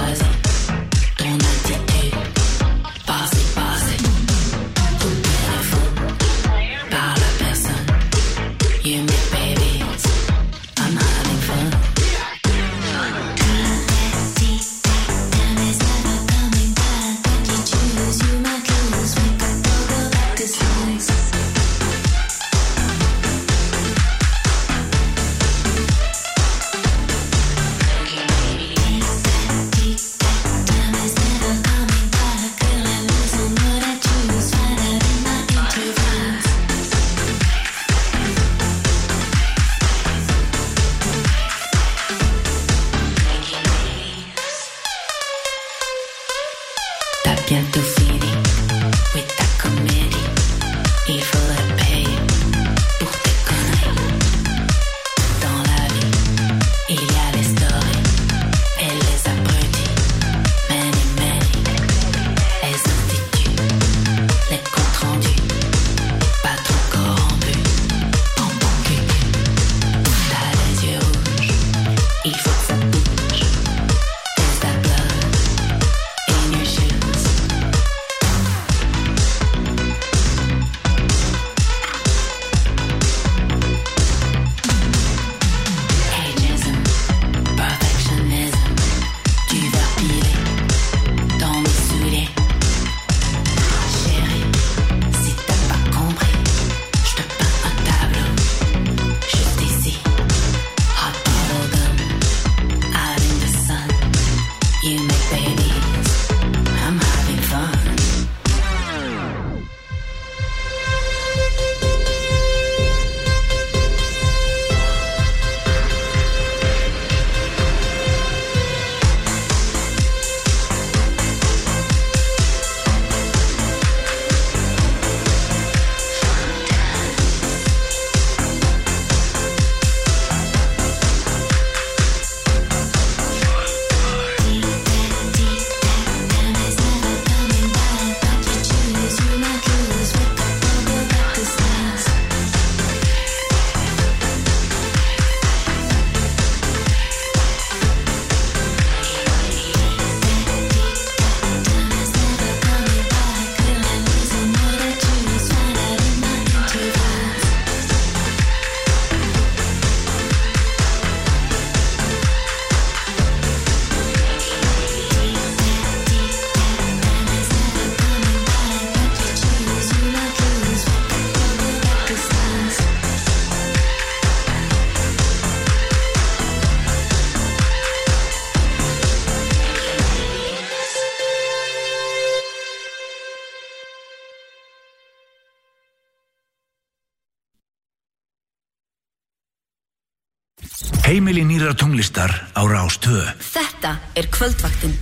Heimili nýrrar tónlistar á Rás 2. Þetta kvöldvaktin.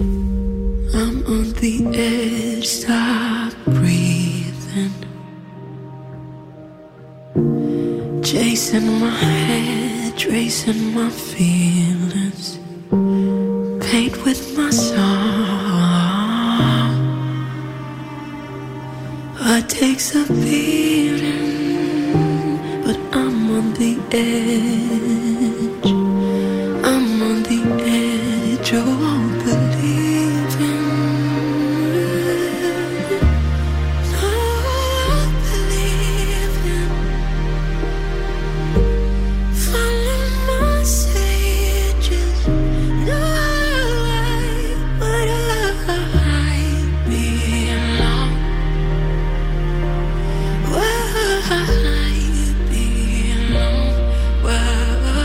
I'm on the edge, stop breathing. Chasing my head, tracing my feelings. Paint with my song. Heart takes a beating, but I'm on the edge. I'm on the edge, oh, won't believe in. Don't believe in. Follow my sages. No, why would I be alone? Why be alone? Why?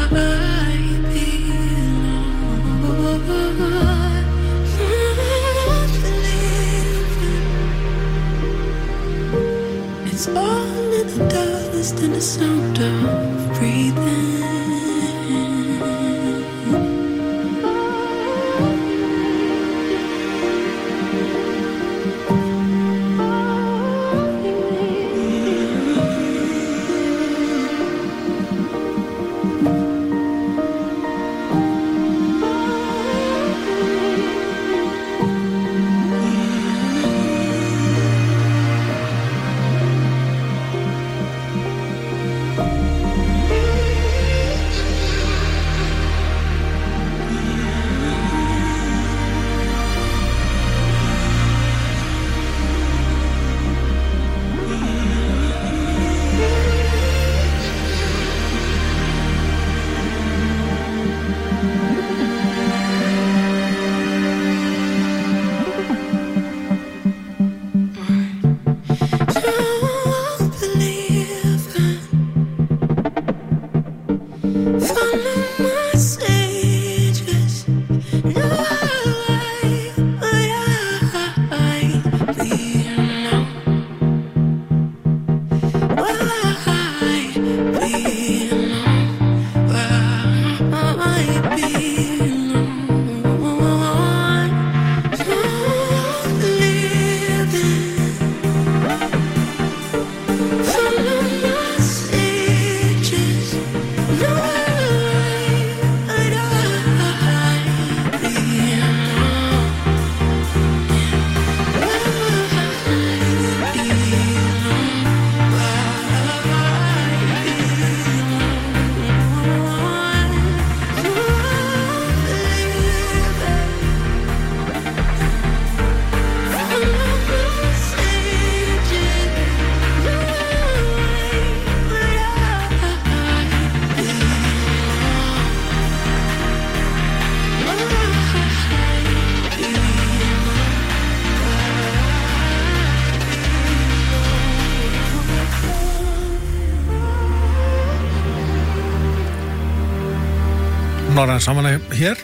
Norræn samanlega hér.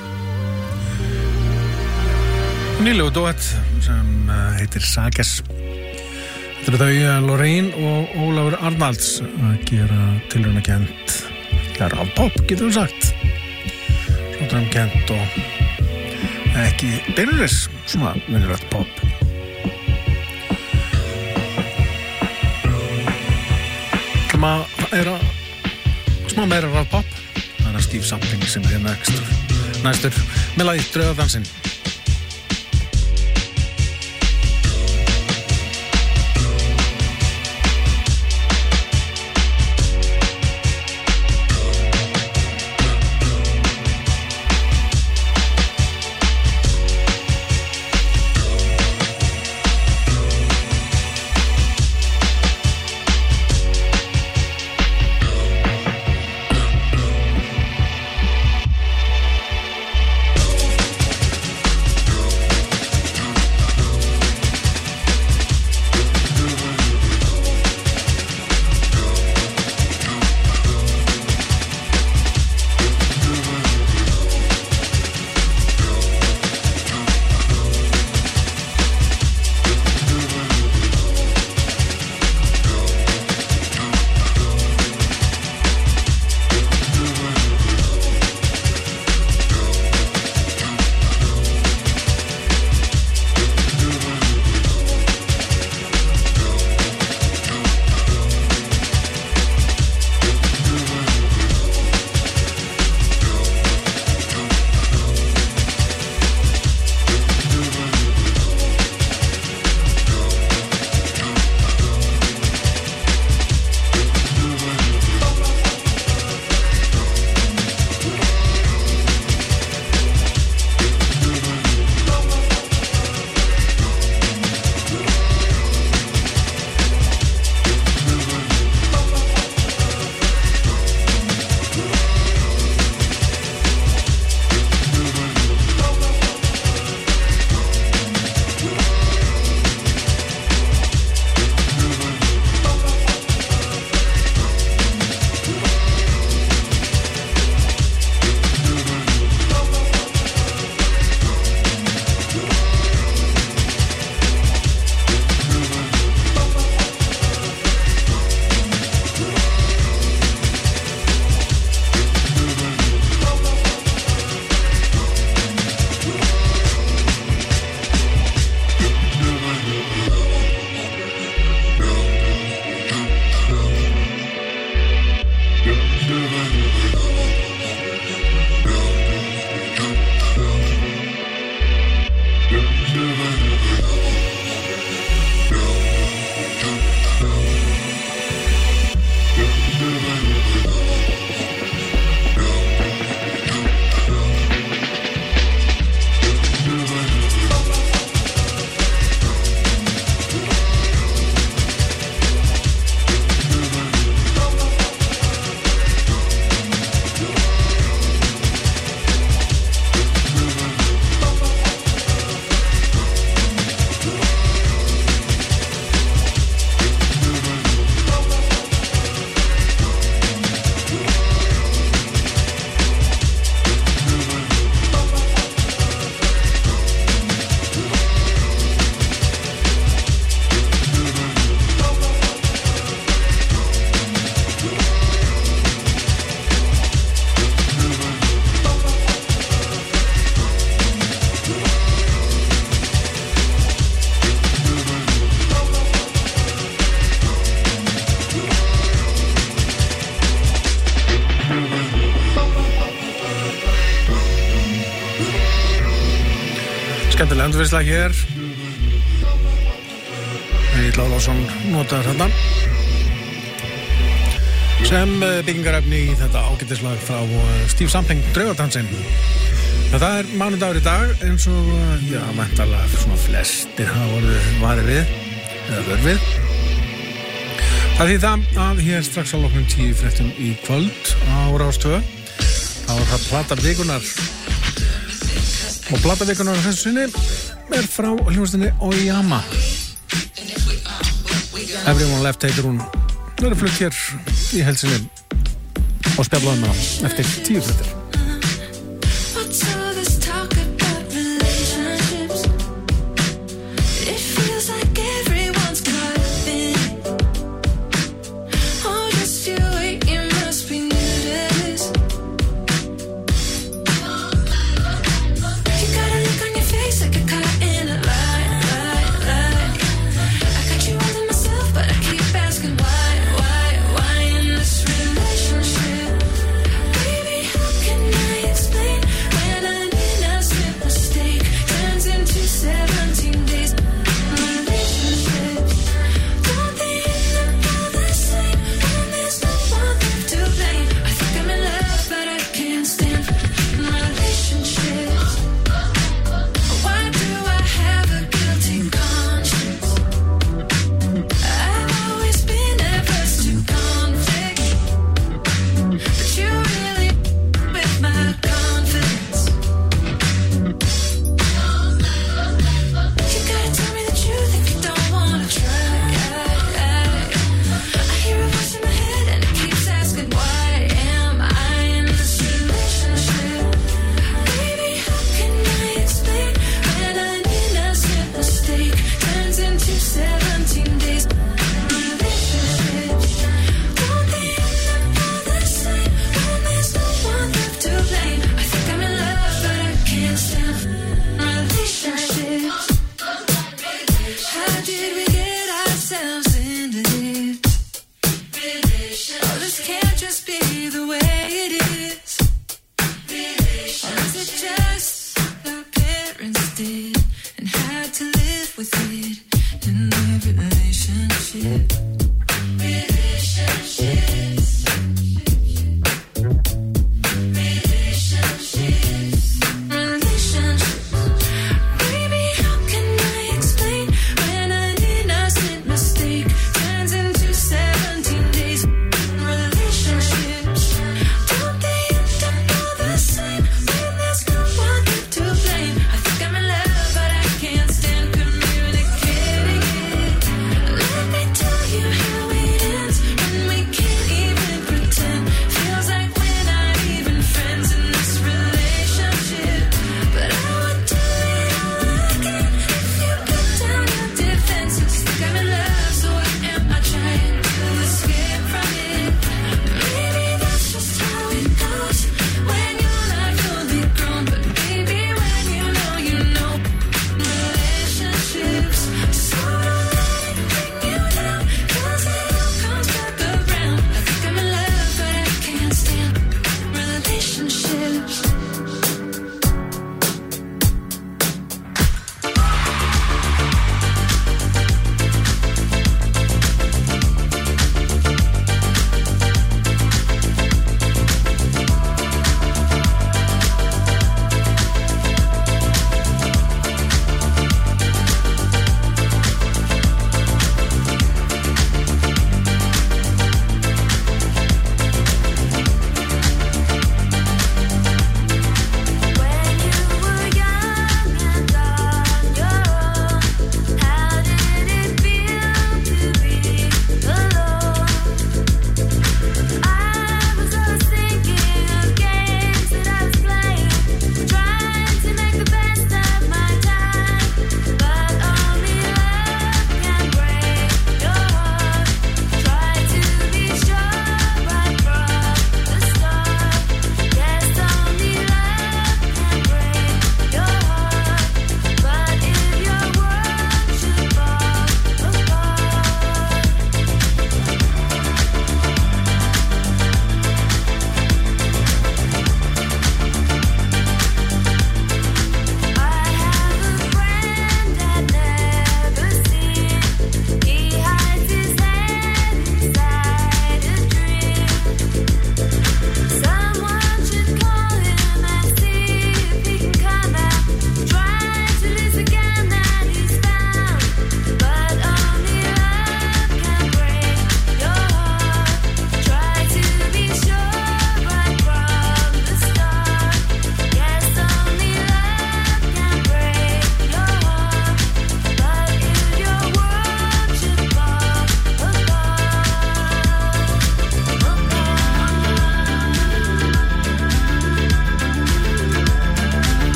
Nýlegu duett sem heitir Sages. Þetta eru þau Lorraine og Ólafur Arnalds að gera tilraunakent rafpop, getum við sagt. Svona kent og ekki byrjuris, svona venjulegt pop. Það er að smá meira rafpop. Það er að Steve Sampling sem er hérna næstur með lagið Draugadansin. Skemmtileg endurvinnsla hér. Egill Ólafsson notar þarna sem byggingarefni í þetta ágætislag frá Steve Sampling Draugadansin. Þetta er mánudagur í dag eins og, já, væntanlega svona flestir hafa varið við eða vörfið. Það þýðir það að hér strax á loknum 10 fréttum í kvöld á Rás 2. Þá er það plata vikunar. Og plata vikunar þessu sinni er frá hljómsveitinni Oyama. Everyone Left heitir hún. Það er flutt hér í helsinni og spjallaðum með hann eftir 10 fréttir. it and had to live with it in every relationship. Communication.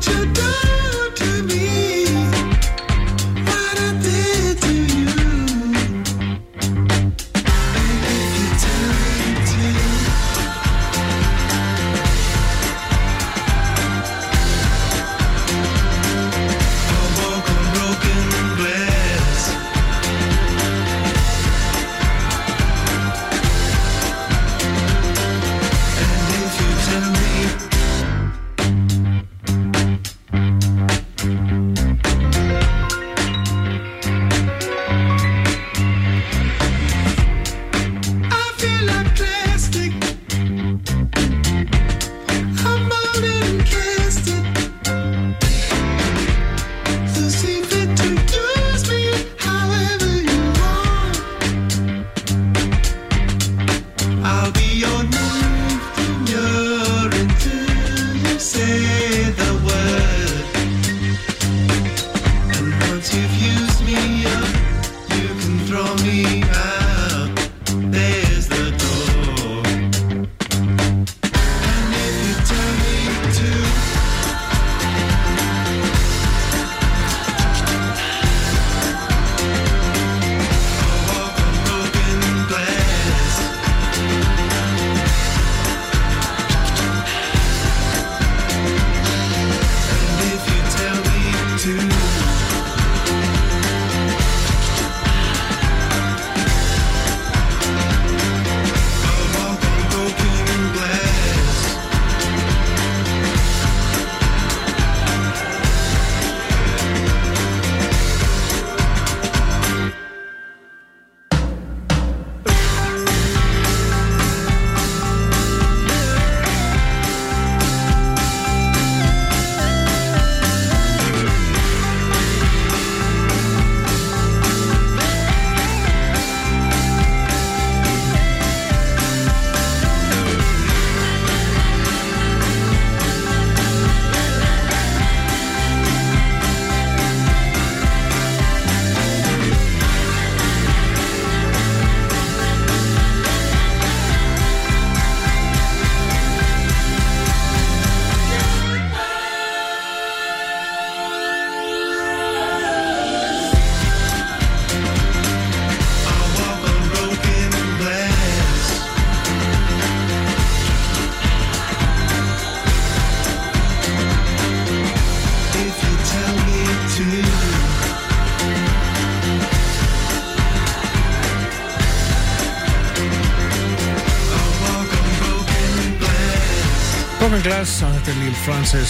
Broken Glass, þetta Neil Francis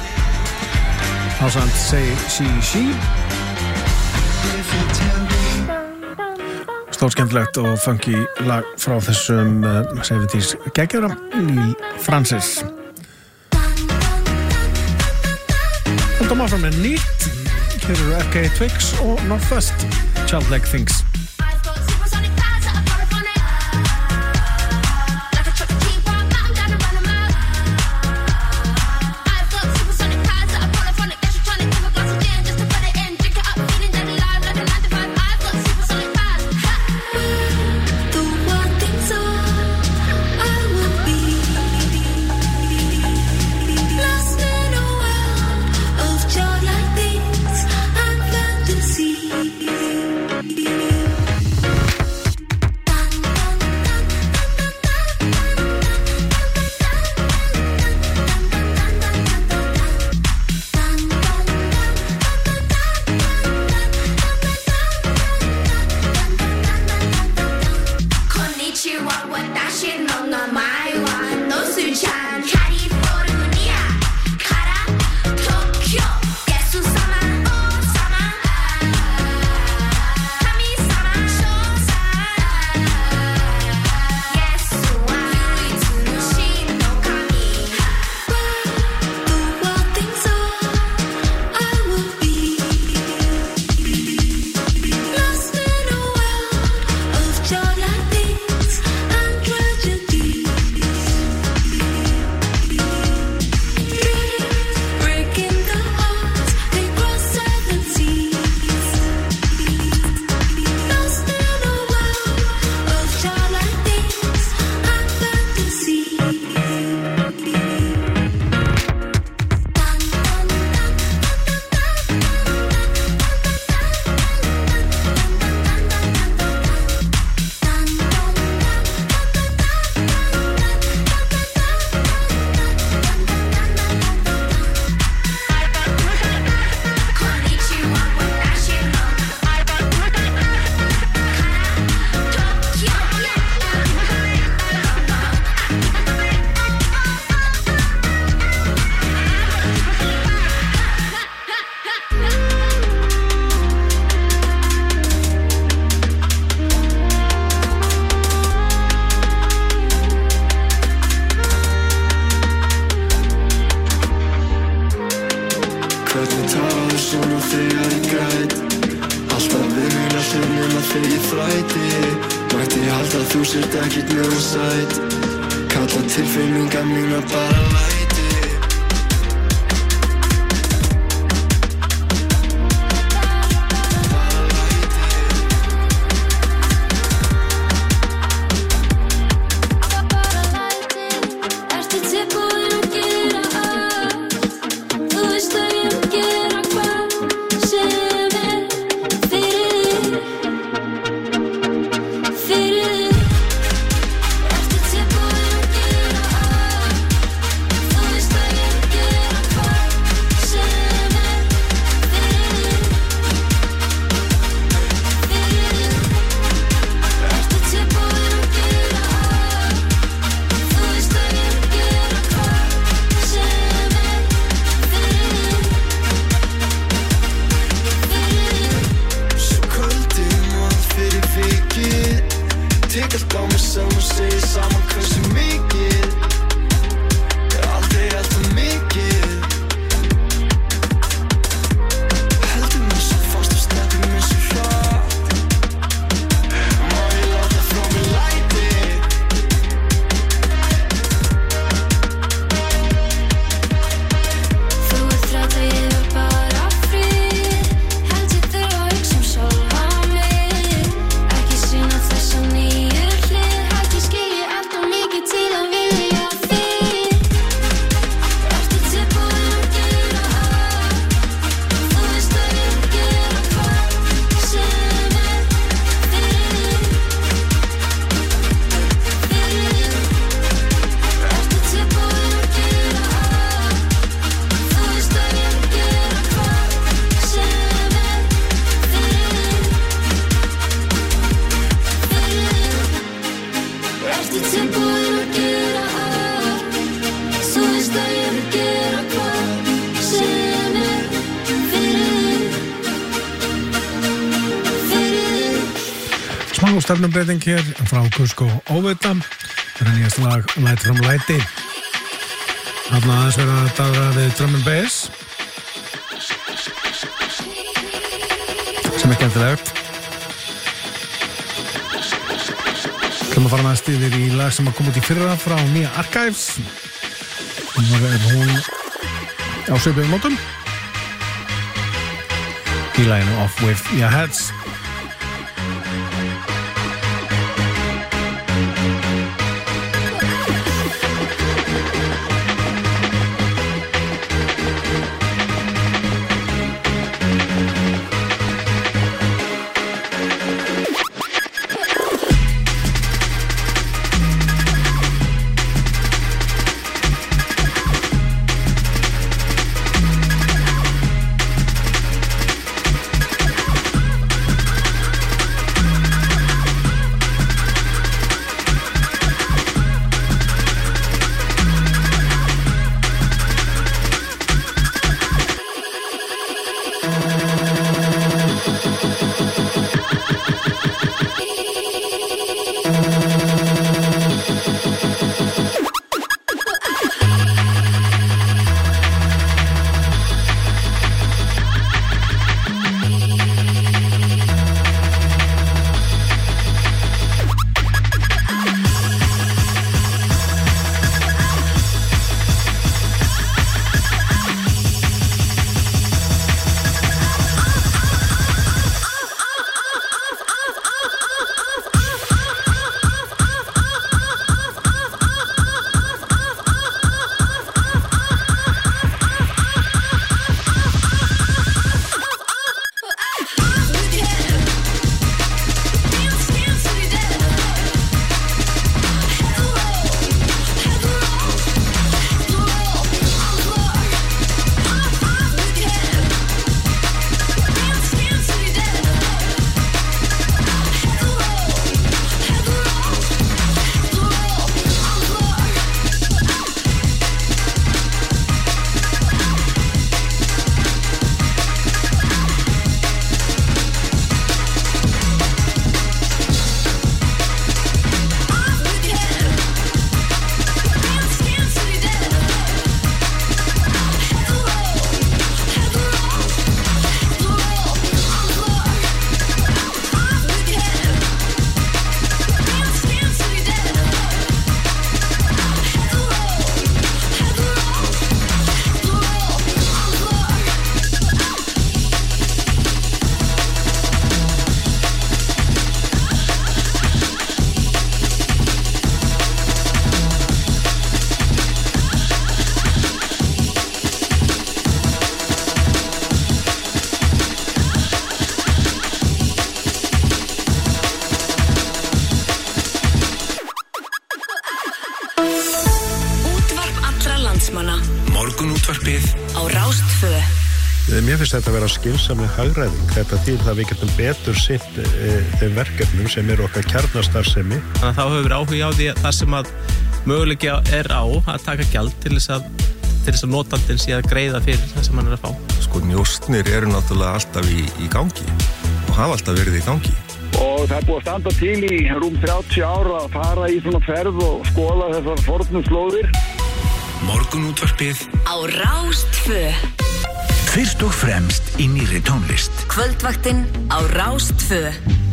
ásamt Say She She. Stórskemmtilegt og funky lag frá þessum 70s geggjara Neil Francis. Þetta má fram með nýtt. Hér eru FK Twigs og Northwest, Childlike Things. See hvernig talar svona þegar ég græt Alltaf vinnina sem nema þegar ég þræti Mætti halda að þú sért ekkert mjög sæt Kalla tilfinningar mína bara læti Stefnumbreyting hér frá Kusko Óvita þetta er nýjast lag Light from Lighty þarna aðeins verið að daðra við drum and bass sem er skemmtilegt hlum að fara næst yfir í lag sem að koma út í fyrra frá nýja Archives hún á svipuðum nótum í laginu Off With Your Heads Mér finnst þetta að vera skynsamleg hagræðing. Þetta þýðir það við getum betur sinnt þeim verkefnum sem eru okkar kjarnastarfsemi. Þannig að þá hefur verið áhugi á því að það sem að möguleiki er á að taka gjald til þess að notandinn sé að greiða fyrir það sem hann er að fá. Sko, njósnir eru náttúrulega alltaf í gangi og hafa alltaf verið í gangi. Og það er búið að standa til í rúm 30 ára að fara í svona ferð og skoða þessar fornu slóðir. Morgunútvarpið á Rás 2. Fyrst og fremst í nýrri tónlist. Kvöldvaktin á Rás 2.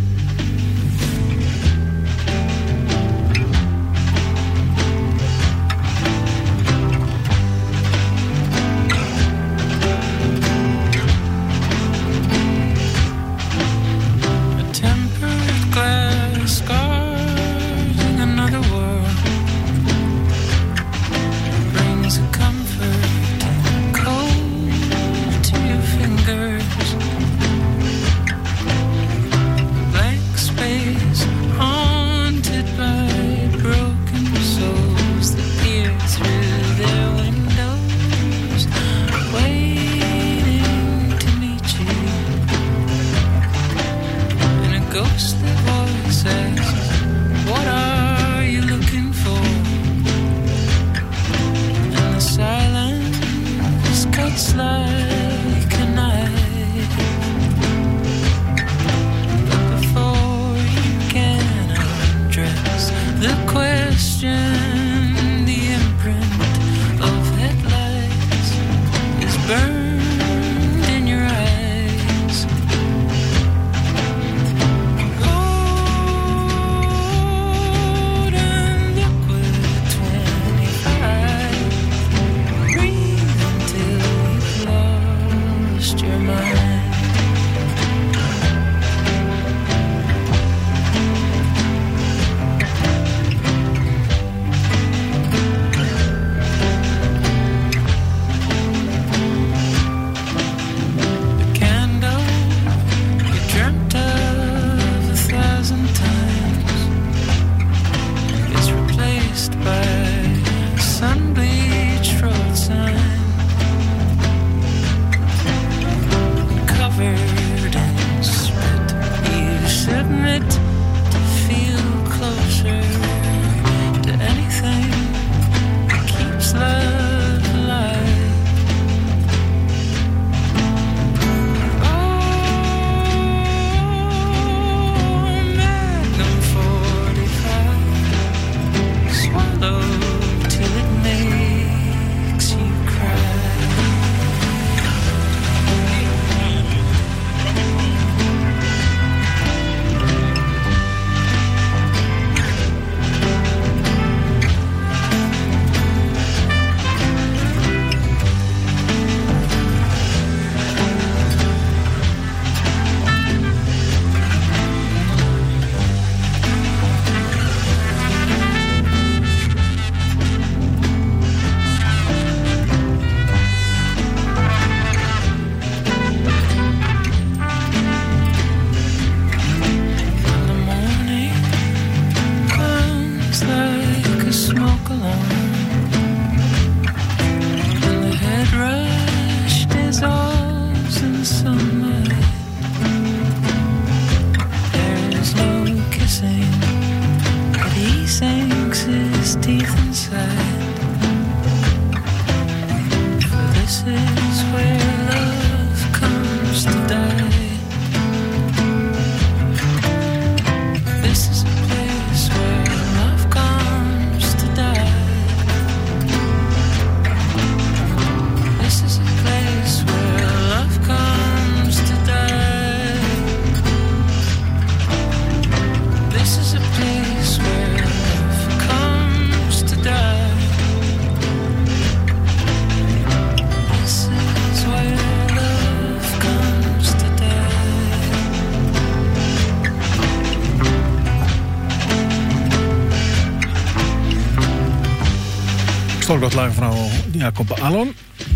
Stórgott lag frá Jakob Alon,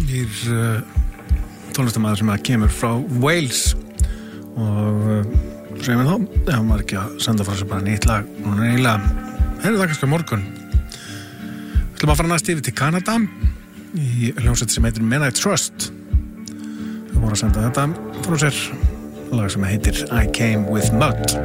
tónlistarmaður sem kemur frá Wales og segjum við þá, það var ekki að senda frá sig bara nýtt lag, núna eiginlega heyrðu það kannski morgun. Við ætlum að fara næst yfir til Kanada í hljómsveit sem heitir Men I Trust. Við vorum var að senda þetta frá sér, lag sem heitir I Came With Mud.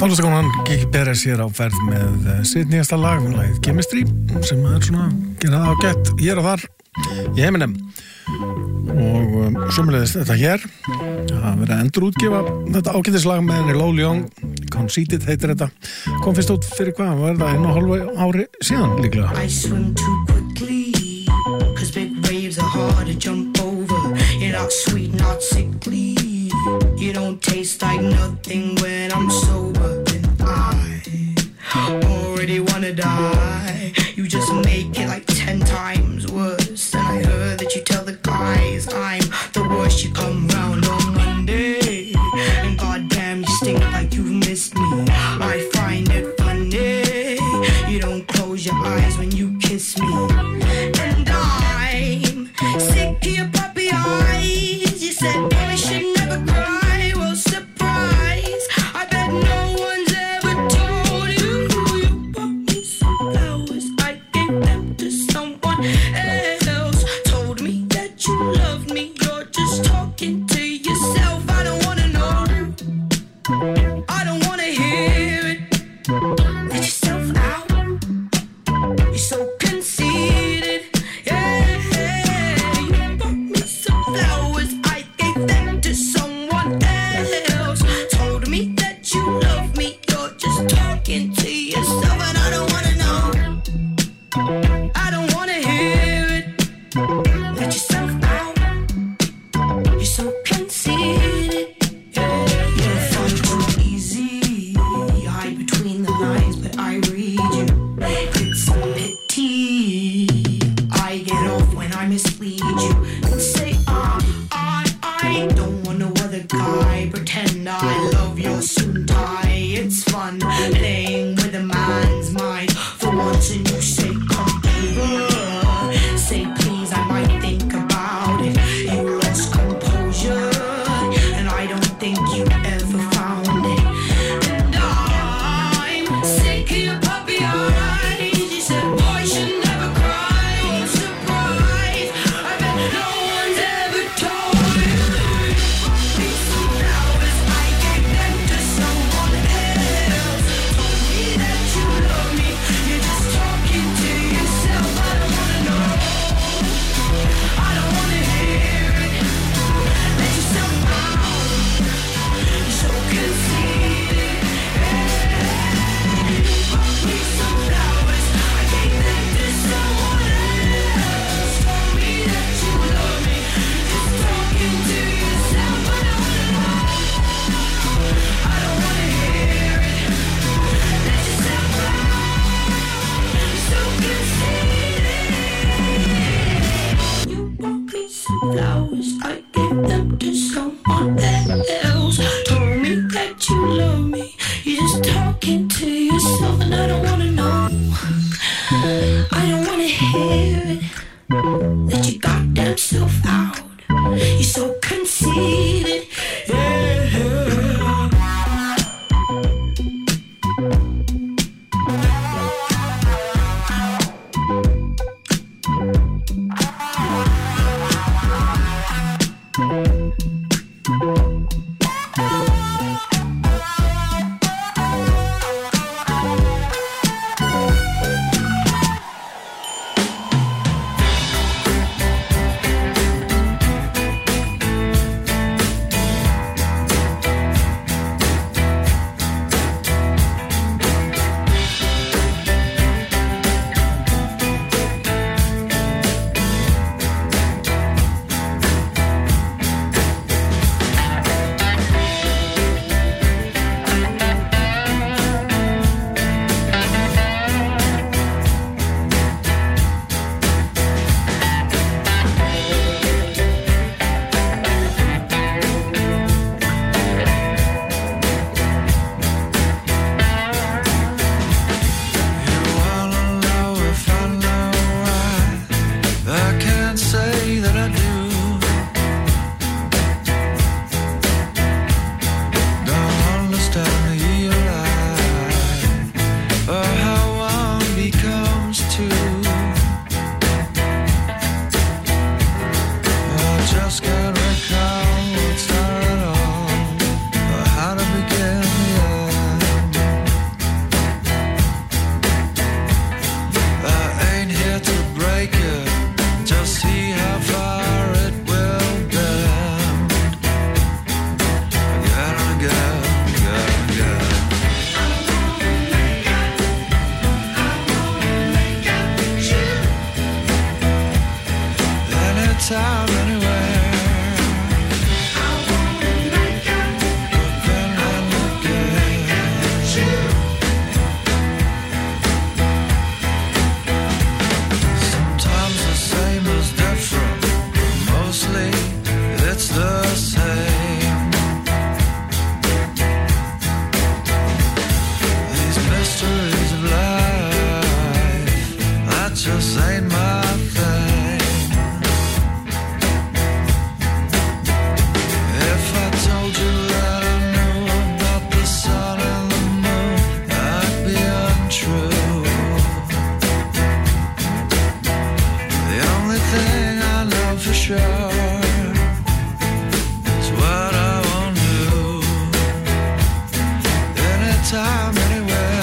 Tónlistakonan Kiki Perez hér á ferð með sitt nýjasta lag, lagið Chemistry, sem er svona gerað ágætt hér og þar í heiminum. Og sömuleiðis þetta hér, að vera að endurútgefa þetta ágætislag með henni Lowell Young, Conceited heitir þetta, kom fyrst út fyrir hvað, var það 1,5 ári síðan líklega. I swim too quickly, 'cause big waves are hard to jump over. You're not sweet, not sickly. You don't taste like nothing when I'm sober. And I already wanna die. You just make it like 10 times worse. And I heard that you tell the guys I'm the worst. You come round on Monday, and goddamn you stink like you've missed me. I find it funny, you don't close your eyes when you kiss me. And I'm sick of your puppy eyes. You said boy should never cry. Well, surprise, I bet no one's ever told you. You bought me some flowers, I gave them to someone else. Told me that you loved me, you're just talking to yourself. I don't wanna know, I don't wanna hear it. Let yourself out, you're so conceited. Yeah, you bought me some flowers, I gave them to someone else. Told me that you love me, you're just talking to yourself. And I don't wanna know, I don't wanna hear it. Let yourself out, you're so conceited. You're fun too easy, you hide between the lines, but I read you. It's a pity I get off when I mislead you and say I don't want no other guy. Pretend I love your suit and tie. It's fun playing with a man's mind for once, and you say come over, say please, I might think about it. You lost composure, and I don't think you ever found it. And I'm sick of your puppy eyes. You said boy should never cry. Oh, surprise, I bet no one's ever told you. These some flowers, I gave them to someone else. Told me that you love me, you're just talking to yourself. I don't wanna know, I don't wanna hear it. Let yourself out, you're so conceited. You bought me some flowers, I gave them to someone else. Told me that you love me, you're just talking to yourself. I don't wanna know, I don't wanna hear it. Let yourself out, you're so conceited. You bought me some flowers, I gave them to someone else. Told me that you love me, you're just talking to yourself. And I don't wanna know, I don't wanna hear it. Let your goddamn self out, you're so conceited. Yeah. How to begin the end. this ain't my thing. If I told you that I knew about the sun and the moon, that'd be untrue. The only thing I know for sure is what I won't do. Anytime, anywhere.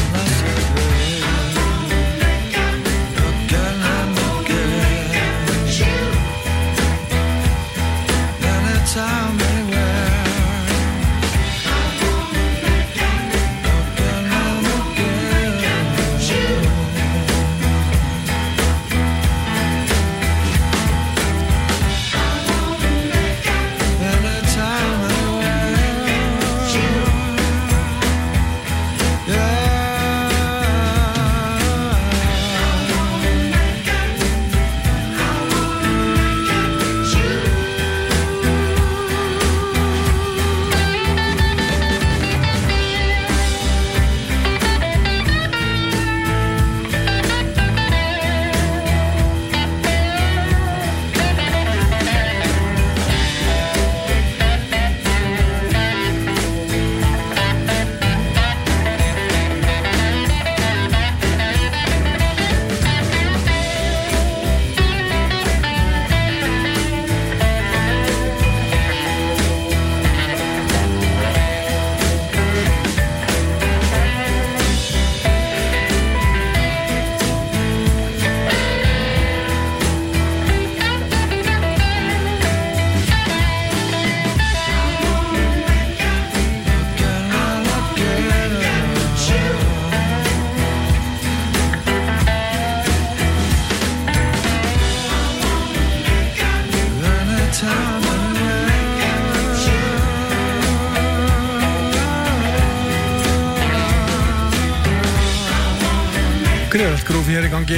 Gríðarlegt grúf hér í gangi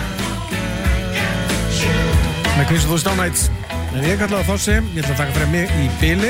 með Queens of the Stone Age. En ég kallaði Þossi, ég ætla að taka fyrir mig í bili.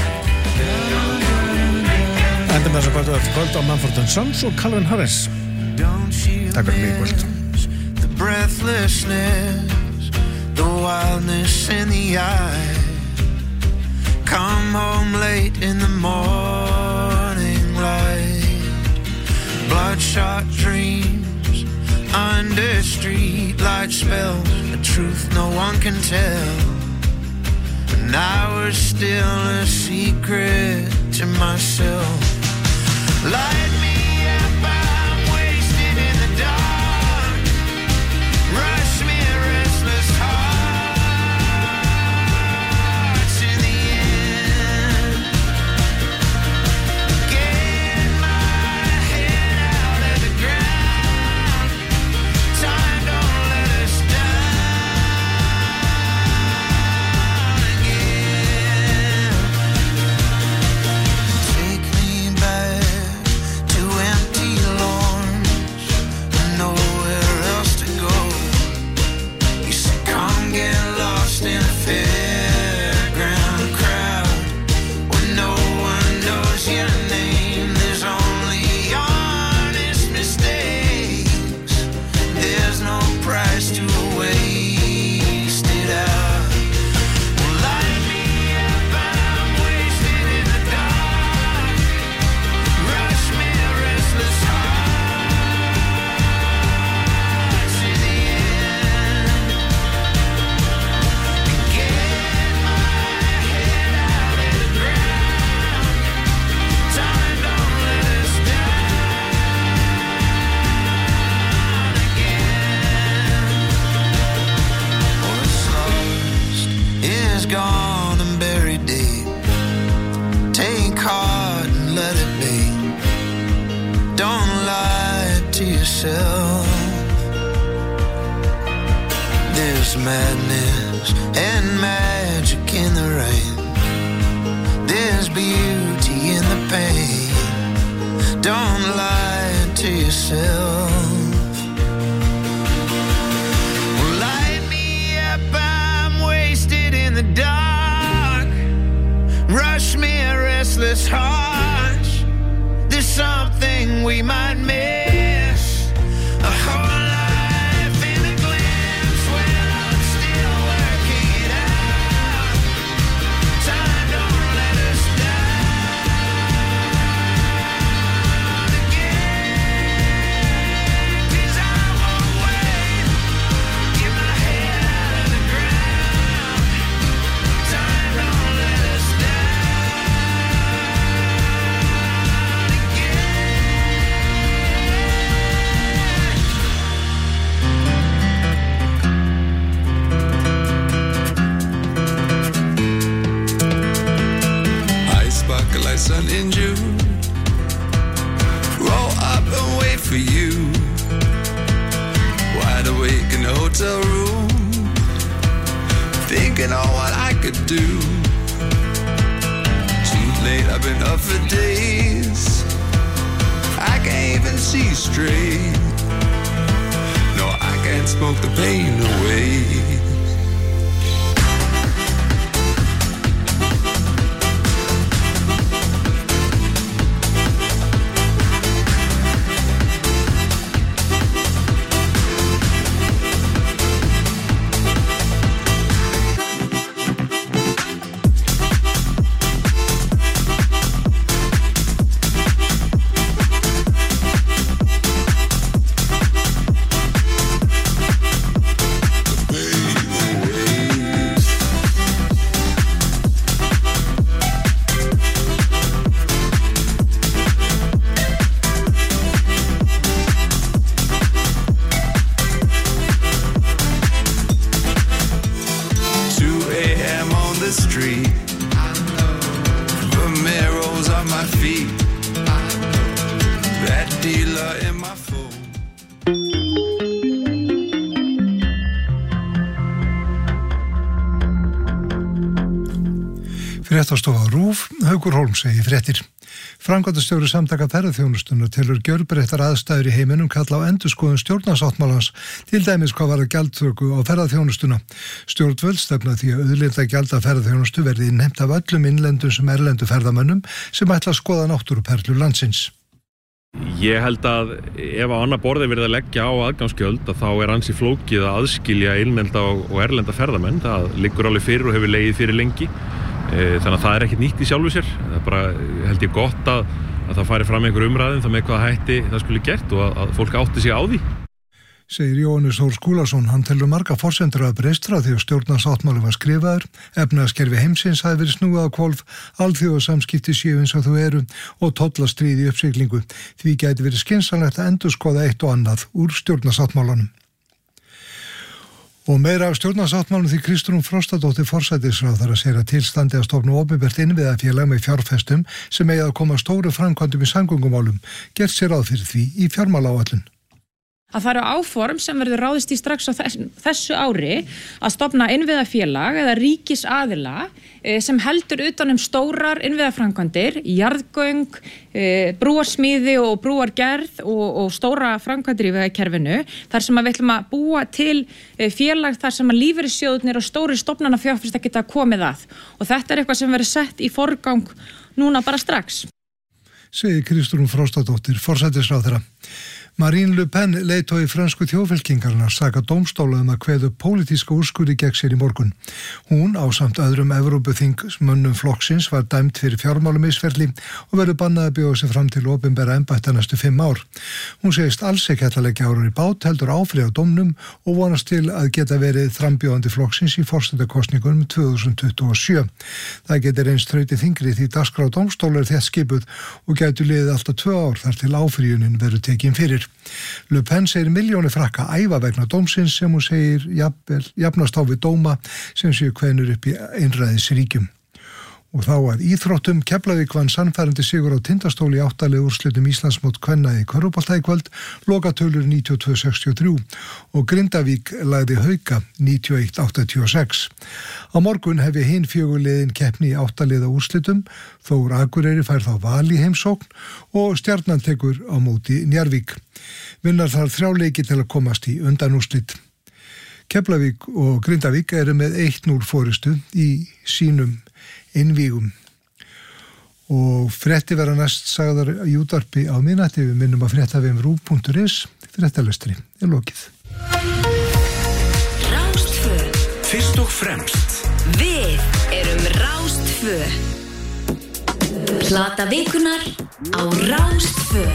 Endum þess að kvöldu á Mumford & Sons og Calvin Harris. Takk fyrir mig í kvöld. The breathlessness, the wildness in the eye. Come home late in the morning light. Bloodshot dreams under street light spells, a truth no one can tell. And I was still a secret to myself. Light me up, I'm wasted in the dark. Rush me a restless hearts in the end. Get my head out of the ground. Time don't let us down again. Take me back to empty lawns and nowhere else to go. You said come get lost in a fairground crowd where no one knows your name. There's only honest mistakes. There's no price to waste it out. Well, light me up, I'm wasted in the dark. Rush me a restless hearts in the end. Get my head out of the ground. Time don't let us down again. What's lost is gone and buried deep. Take heart and let it be. Don't lie to yourself. There's madness and magic in the rain. There's beauty in the pain. Don't lie to yourself. Well, light me up, I'm wasted in the dark. Rush me a restless heart. There's something we might miss. A whole life in a glass. straight. No, I can't smoke the pain away. Fréttastofa RÚV, Haukur Hólm segir fréttir. Framkvæmdastjóri Samtaka ferðaþjónustunnar telur gjörbreyttar aðstæður í heiminum kalla á endurskoðun stjórnarsáttmálans, til dæmis hvað varðar gjaldtöku á ferðaþjónustuna. Stjórnvöld stefna því að auðlindagjald af ferðaþjónustu verði innheimt af öllum innlendum sem erlendu ferðamönnum sem ætla að skoða náttúruperlur landsins. Ég held að ef á annað borði verið að leggja á aðgangsgjöld að þá ansi flókið að aðskilja innlenda og erlenda ferðamenn. Það liggur alveg fyrir og hefur legið fyrir lengi. Þannig að það ekkert nýtt í sjálfu sér. Það bara held ég gott að það fari fram einhver umræðum það með hvaða hætti það skuli gert og að fólk átti sig á því. Segir Jóhannes Þór Skúlason, hann telur marga forsendur að breyst frá því að stjórnarsáttmáli var skrifaður, efnahagskerfi heimsins hafi verið snúið á hvolf, alþjóðasamskipti séu eins og þau eru og tollastríð í uppsiglingu. Því gæti verið skynsamlegt að endurskoða eitt og annað úr stjórnarsáttmálanum. Og meira af stjórnarsáttmálum því Kristrún Frostadóttir forsætisráðherra segir að tilstandi að stofna opinbert innviðafélag með fjárfestum sem eigi að koma stóru framkvæmdum í samgöngumálum, gert sér ráð fyrir því í fjármálaáætlun. Að það eru áform sem verður ráðist í strax á þessu ári að stofna innviðafélag eða ríkisaðila sem heldur utan stórar innviðaframkvæmdir, jarðgöng, brúarsmíði og brúargerð og stóra framkvæmdir í vegakerfinu, þar sem við ætlum að búa til félag þar sem að lífeyrissjóðirnir og stóri stofnanafjárfestar geta komið að. Og þetta eitthvað sem verður sett í forgang núna bara strax. Segir Kristrún Frostadóttir, forsætisráðherra. Marine Le Pen, leiðtogi frönsku þjóðfylkingarinnar, saka dómstóla að kveða upp pólitíska úrskurði gegn sér í morgun. Hún, ásamt öðrum Evrópuþingsmönnum flokksins, var dæmd fyrir fjármálamisferli og verður bannað að bjóða sig fram til opinbera embætta næstu 5 ár. Hún segist alls ekki ætla að leggja árar í bát, heldur áfrýja dómnum og vonast til að geta verið frambjóðandi flokksins í forsetakosningunum 2027. Það getur eins þrauti þingri því dagskrá dómstóla þétt skipuð og gætu liðið alltaf 2 ár þar til áfrýjunin verður tekin fyrir. Le Pen segir milljónir frakka æfa vegna dómsins sem hún segir jafnast á við dóma sem séu kveðnir upp í einræðisríkjum. Og þá að íþróttum, Keflavík vann sannfærandi sigur á Tindastóli í 8 liða úrslitum Íslandsmót kvenna í körfubolta í kvöld, lokatölur 92-63 og Grindavík lagði Hauka 91-86. Á morgun hefði hin 4 liðin keppni í 8 liða úrslitum, Þór Akureyri fær þá Val í heimsókn og Stjarnan tekur á móti Njarðvík. Vinnar þar 3 leiki til að komast í undanúrslit. Keflavík og Grindavík eru með 1-0 fórystu í sínum innvígum. Og frétti vera næst sagðar í útvarpi á miðnætti. Við minnum að fréttavefur RÚV.is. Fréttalestri lokið. Rástfö. Fyrst og fremst. Við erum Rástfö. Plata vikunar á Rástfö.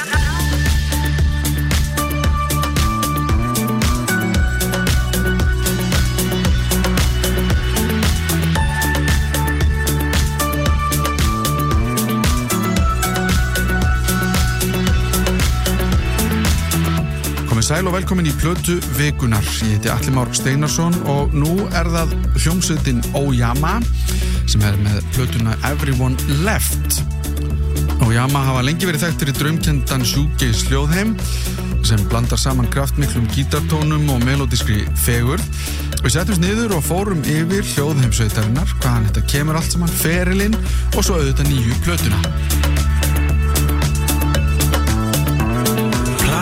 Sæl og velkomin í plötu vikunar. Ég heiti Atli Már Steinarsson og nú það hljómsveitin Oyama sem með plötuna Everyone Left. Oyama hafa lengi verið þekktir í draumkendan shoegaze hljóðheim sem blandar saman kraftmiklum gítartónum og melódiskri fegurð. Við settumst niður og fórum yfir hljóðheimsveitarinnar, hvaðan þetta kemur allt saman, ferilinn og svo auðvitað nýju plötuna.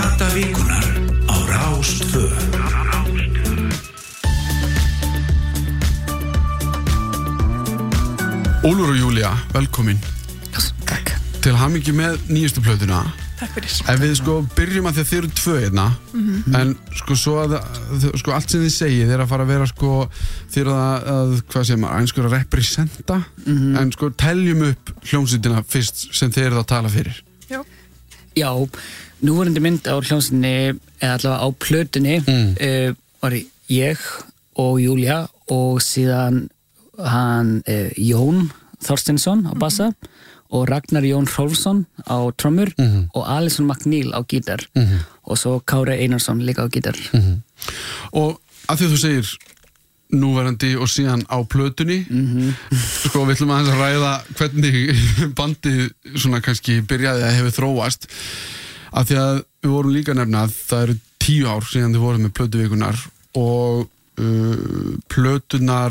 Úlfur og Júlía, velkomin. Takk. Til hamingju með nýjustu plötuna. Takk fyrir. Ef við sko byrjum að því að þið eru 2 hérna, en sko svo að sko allt sem þið segið er að fara að vera sko þið eru að hvað segir maður, einskur að representa, en sko teljum upp hljómsveitina fyrst sem þið eruð að tala fyrir. Já, núverandi mynd á hljómsveitinni, eða allavega á plötunni, var ég og Júlía og síðan hann Jón Þorsteinsson á bassa og Ragnar Jón Hrólfsson á trommur og Alison McNeil á gítar og svo Kári Einarsson líka á gítar. Og að því að þú segir núverandi og síðan á plötunni, sko við ætlum aðeins að ræða hvernig bandið svona kannski byrjaði að hefur þróast, af því að við vorum líka að nefna að það eru 10 ár síðan þið vorum með plötuvikunar og plötunar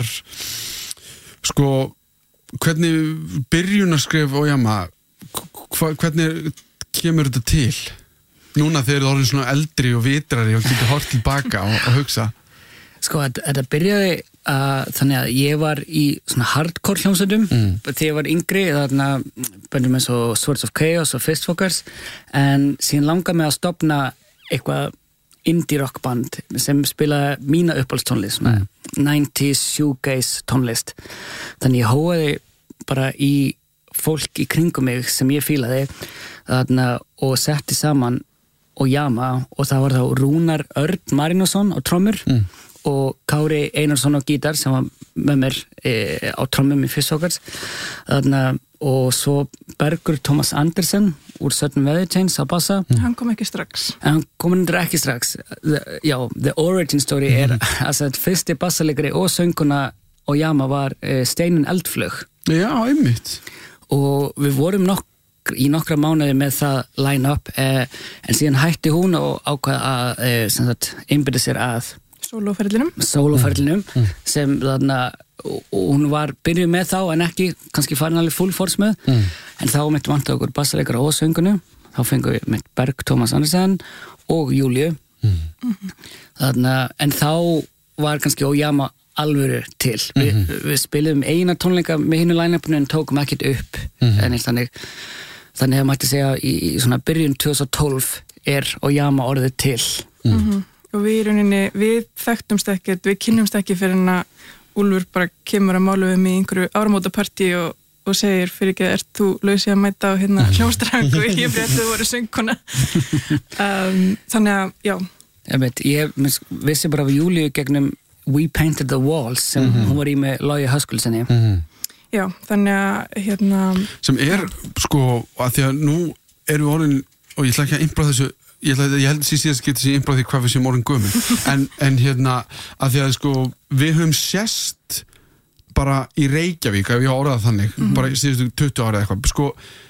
sko hvernig byrjunarskref Oyama, hvernig kemur þetta til? Núna þegar þið orðin svona eldri og vitrari og getur hort tilbaka og hugsa. Sko, þetta byrjaði þannig að ég var í svona hardcore hljómsveitum þegar ég var yngri, þarna bændum eins og Swords of Chaos og Fistfuckers, en síðan langaði mig að stofna eitthvað indie rock band sem spilaði mína uppáhaldstónlist, svona 90s shoegaze tónlist. Þannig ég hóaði bara í fólk í kringum mig sem ég fílaði þarna og setti saman Oyama og það var þá Rúnar Örn Marinusson á trommur og Kári Einarsson á gítar sem var með mér á trommum í Fistfuckers þarna og svo Bergur Thomas Andersen úr Certain Weather Chains á bassa. Hann kom ekki strax. Hann kom ekki strax. The origin story er að fyrsti bassalegri og sönguna Oyama var Steinun Eldflög. Já, einmitt. Og við vorum í nokkra mánuði með það line-up en síðan hætti hún og ákvað að einbytta sér að Sólóferlinum sem þarna og hún var byrjuð með þá en ekki kannski farin alveg full force með en þá mitt vantaði okkur bassaleikara og söngunu þá fengum við mitt Berg Thomas Andersen og Júlíu þarna en þá var kannski Oyama alvöru til við spilum eina tónleika með hinu line-upinu en tókum ekkert upp en þannig að mætti segja í svona byrjun 2012 er Oyama orðið til og við í rauninni, við þekktumst ekkert, við kynnumst ekki fyrir en að Úlfur bara kemur að mála við mig í einhverju áramótapartí og segir fyrir ekki, ert þú laus í að mæta á hérna hljómsdrangu og ég fyrir að þú voru söngkona þannig að, já Ég vissi bara af Júlíu gegnum We Painted the Walls sem hún var í með Logi Höskulsenni Já, þannig að hérna sem sko, að því að nú erum við orðin, og ég ætla ekki að innbráða þessu ég held að síðast getur sér innbráð því hvað við séum orðin gömul en hérna að því að sko við höfum sést bara í Reykjavík ef ég orðað þannig bara í síðustu 20 ára eitthvað sko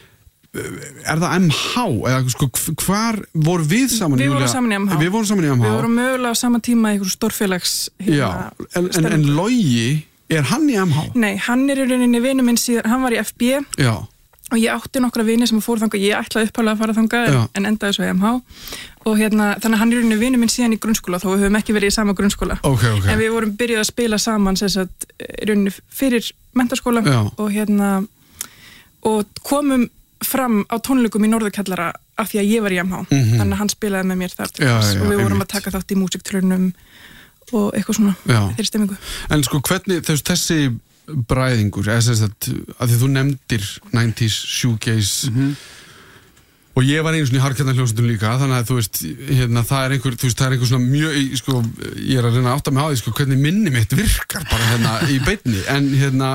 er það MH eða sko hvar voru við saman Við vorum saman í MH Við vorum mögulega á sama tíma í einhverju stórfélags Já, en Logi er hann í MH? Nei, hann er í rauninni vinur minn síðan, hann var í FB Já og ég átti nokkra vini sem fór þangað, ég ætlaði upphæflega að fara þangað en endaði svo í MH og hérna, þannig að hann er rauninni vinur minn síðan í grunnskóla þó við höfum ekki verið í sama grunnskóla en við vorum byrjuð að spila saman rauninni fyrir menntaskóla og hérna og komum fram á tónleikum í Norðurkjallara af því að ég var í MH þannig að hann spilaði með mér þar og við vorum að taka þátt í músiktrunum og eitthvað svona þeirri stemmingu En sko hvernig þessi bræðingur, eða þess að því þú nefndir 90s shoegaze og ég var einu svona í harkjarnarhljómsveitum líka þannig að þú veist, hérna, það er einhver svona mjög, sko, ég er að reyna að átta mig á því, sko, hvernig minni mitt virkar bara hérna í beinni, en hérna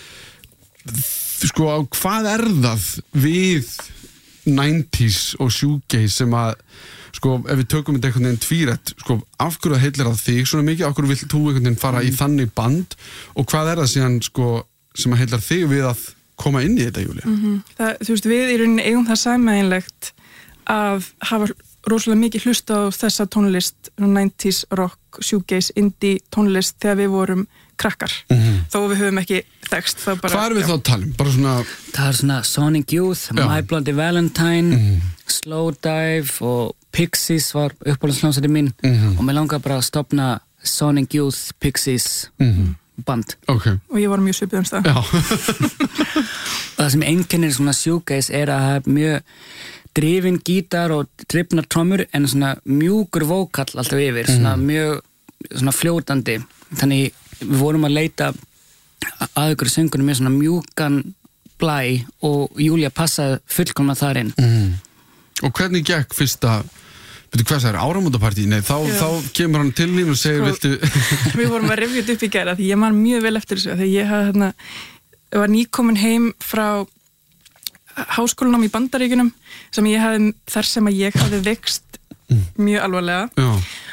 sko, hvað er það við 90s og shoegaze sem að sko, ef við tökum þetta einhvern veginn tvírætt, sko, af hverju heilir það þig svona mikið, af hverju vilt þú einhvern veginn fara í þannig band og hvað er það síðan, sko, sem að heilar þig við að koma inn í þetta, Júlía? Þú veist, við í rauninni eigum það sameiginlegt að hafa rosalega mikið hlusta á þessa tónlist, 90s rock, shoegaze, indie tónlist þegar við vorum krakkar, þó við höfum ekki þekst. Hvað er við þá að tala um? Bara svona... Það er svona Sonic Youth, My Bloody Valentine, Slowdive og Pixies var uppáhaldshljómsveitin mín og mér langar bara að stofna Sonic Youth, Pixies band. Okay. Og ég var mjög svipið það. Það sem einkennir svona shoegaze að það mjög drifin gítar og drifnar trommur en svona mjúkur vókall alltaf yfir, svona mjög svona fljótandi. Þannig við vorum að leita að ykkur söngunum með svona mjúkan blæ og Júlia passaði fullkomna þar inn. Og hvernig gekk fyrsta, veitu hvað það er, áramótapartí? Nei, þá kemur hann til þín og segir, viltu... Við vorum að rifja þetta upp í gæra því ég man mjög vel eftir þessu því ég var nýkomin heim frá háskólanám í Bandaríkjunum sem ég hafði, þar sem að ég hafði veikst mjög alvarlega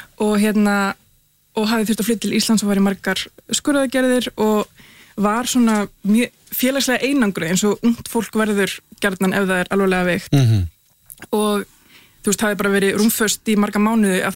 og hafði þurft að flytja til Íslands og var í margar skurðaðgerðir og var svona mjög félagslega einangruð eins og ungt fólk verður gjarnan ef það er alvarlega veikt og þú veist, það hefði bara verið rúmföst í marga mánuði af